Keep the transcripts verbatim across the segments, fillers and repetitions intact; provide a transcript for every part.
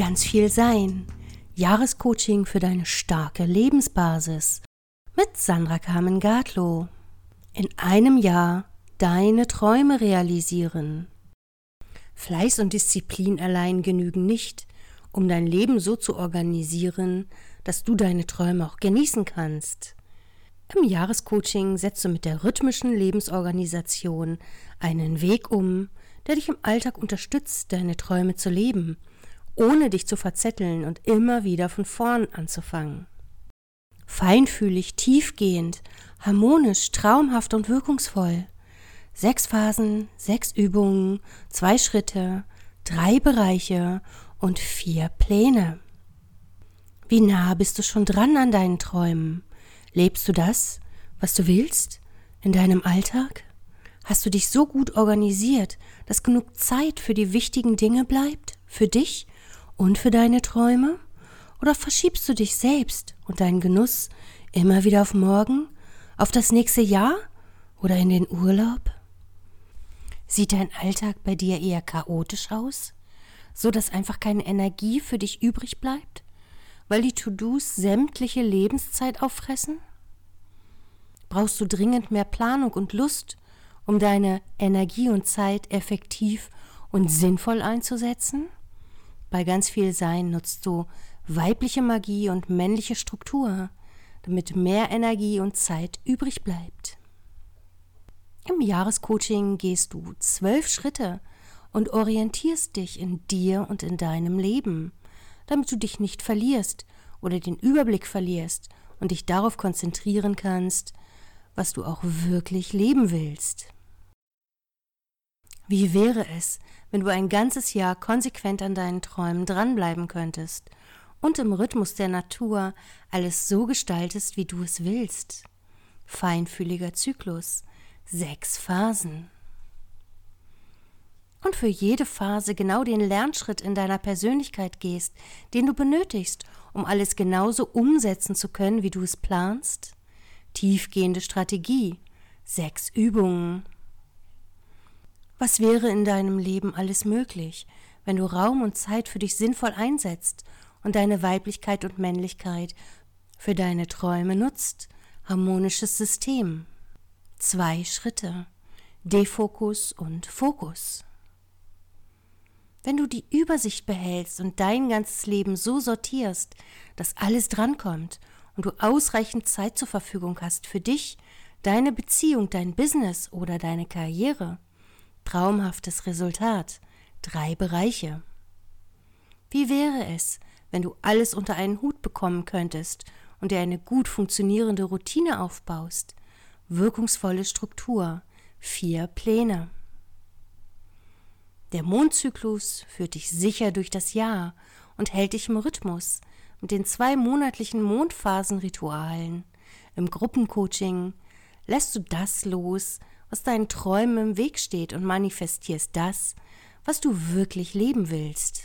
Ganz viel Sein. Jahrescoaching für deine starke Lebensbasis. Mit Sandra Kamen-Gartlow. In einem Jahr deine Träume realisieren. Fleiß und Disziplin allein genügen nicht, um dein Leben so zu organisieren, dass du deine Träume auch genießen kannst. Im Jahrescoaching setzt du mit der rhythmischen Lebensorganisation einen Weg um, der dich im Alltag unterstützt, deine Träume zu leben, ohne dich zu verzetteln und immer wieder von vorn anzufangen. Feinfühlig, tiefgehend, harmonisch, traumhaft und wirkungsvoll. Sechs Phasen, sechs Übungen, zwei Schritte, drei Bereiche und vier Pläne. Wie nah bist du schon dran an deinen Träumen? Lebst du das, was du willst, in deinem Alltag? Hast du dich so gut organisiert, dass genug Zeit für die wichtigen Dinge bleibt, für dich und für deine Träume? Oder verschiebst du dich selbst und deinen Genuss immer wieder auf morgen, auf das nächste Jahr oder in den Urlaub? Sieht dein Alltag bei dir eher chaotisch aus, so dass einfach keine Energie für dich übrig bleibt, weil die To-Dos sämtliche Lebenszeit auffressen? Brauchst du dringend mehr Planung und Lust, um deine Energie und Zeit effektiv und sinnvoll einzusetzen? Bei ganz viel Sein nutzt du weibliche Magie und männliche Struktur, damit mehr Energie und Zeit übrig bleibt. Im Jahrescoaching gehst du zwölf Schritte und orientierst dich in dir und in deinem Leben, damit du dich nicht verlierst oder den Überblick verlierst und dich darauf konzentrieren kannst, was du auch wirklich leben willst. Wie wäre es, wenn du ein ganzes Jahr konsequent an deinen Träumen dranbleiben könntest und im Rhythmus der Natur alles so gestaltest, wie du es willst? Feinfühliger Zyklus, sechs Phasen. Und für jede Phase genau den Lernschritt in deiner Persönlichkeit gehst, den du benötigst, um alles genauso umsetzen zu können, wie du es planst? Tiefgehende Strategie, sechs Übungen. Was wäre in deinem Leben alles möglich, wenn du Raum und Zeit für dich sinnvoll einsetzt und deine Weiblichkeit und Männlichkeit für deine Träume nutzt? Harmonisches System. Zwei Schritte. Defokus und Fokus. Wenn du die Übersicht behältst und dein ganzes Leben so sortierst, dass alles drankommt und du ausreichend Zeit zur Verfügung hast für dich, deine Beziehung, dein Business oder deine Karriere, traumhaftes Resultat, drei Bereiche. Wie wäre es, wenn du alles unter einen Hut bekommen könntest und dir eine gut funktionierende Routine aufbaust? Wirkungsvolle Struktur, vier Pläne. Der Mondzyklus führt dich sicher durch das Jahr und hält dich im Rhythmus mit den zwei monatlichen Mondphasenritualen. Im Gruppencoaching lässt du das los, was deinen Träumen im Weg steht und manifestierst das, was du wirklich leben willst.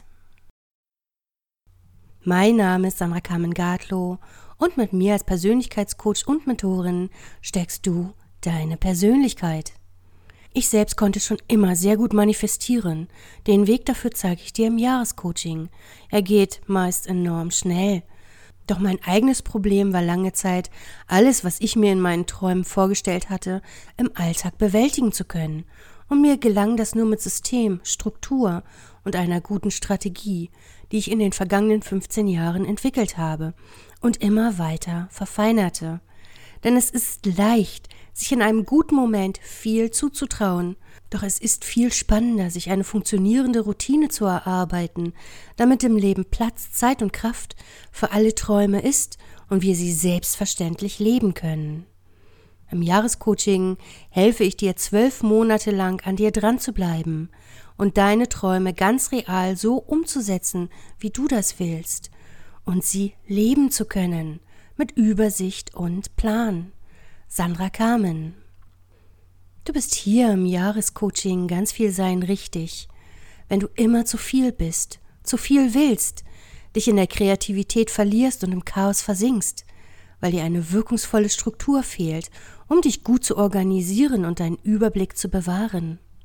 Mein Name ist Sandra Kamen-Gartlow und mit mir als Persönlichkeitscoach und Mentorin steckst du deine Persönlichkeit. Ich selbst konnte schon immer sehr gut manifestieren. Den Weg dafür zeige ich dir im Jahrescoaching. Er geht meist enorm schnell. Doch mein eigenes Problem war lange Zeit, alles, was ich mir in meinen Träumen vorgestellt hatte, im Alltag bewältigen zu können. Und mir gelang das nur mit System, Struktur und einer guten Strategie, die ich in den vergangenen fünfzehn Jahren entwickelt habe und immer weiter verfeinerte. Denn es ist leicht, sich in einem guten Moment viel zuzutrauen. Doch es ist viel spannender, sich eine funktionierende Routine zu erarbeiten, damit im Leben Platz, Zeit und Kraft für alle Träume ist und wir sie selbstverständlich leben können. Im Jahrescoaching helfe ich dir zwölf Monate lang an dir dran zu bleiben und deine Träume ganz real so umzusetzen, wie du das willst und sie leben zu können mit Übersicht und Plan. Sandra Kamen. Du bist hier im Jahrescoaching ganz viel Sein richtig, wenn du immer zu viel bist, zu viel willst, dich in der Kreativität verlierst und im Chaos versinkst, weil dir eine wirkungsvolle Struktur fehlt, um dich gut zu organisieren und deinen Überblick zu bewahren.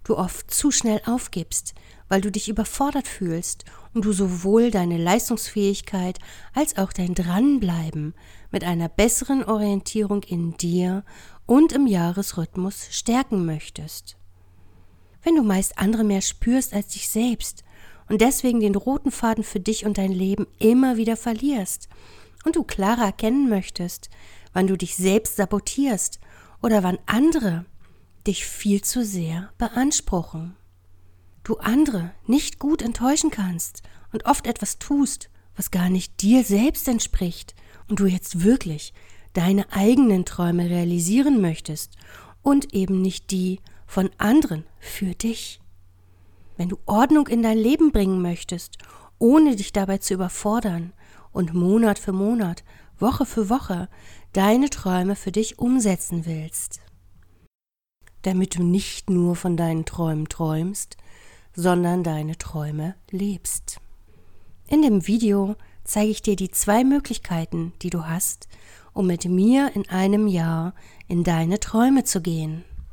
du oft zu schnell aufgibst, weil du dich überfordert fühlst und du sowohl deine Leistungsfähigkeit als auch dein Dranbleiben mit einer besseren Orientierung in dir und im Jahresrhythmus stärken möchtest. Wenn du meist andere mehr spürst als dich selbst und deswegen den roten Faden für dich und dein Leben immer wieder verlierst und du klarer erkennen möchtest, wann du dich selbst sabotierst oder wann andere dich viel zu sehr beanspruchen. Du andere nicht gut enttäuschen kannst und oft etwas tust, was gar nicht dir selbst entspricht und du jetzt wirklich deine eigenen Träume realisieren möchtest und eben nicht die von anderen für dich. Wenn du Ordnung in dein Leben bringen möchtest, ohne dich dabei zu überfordern und Monat für Monat, Woche für Woche deine Träume für dich umsetzen willst. Damit du nicht nur von deinen Träumen träumst, sondern deine Träume lebst. In dem Video zeige ich dir die zwei Möglichkeiten, die du hast, um mit mir in einem Jahr in deine Träume zu gehen.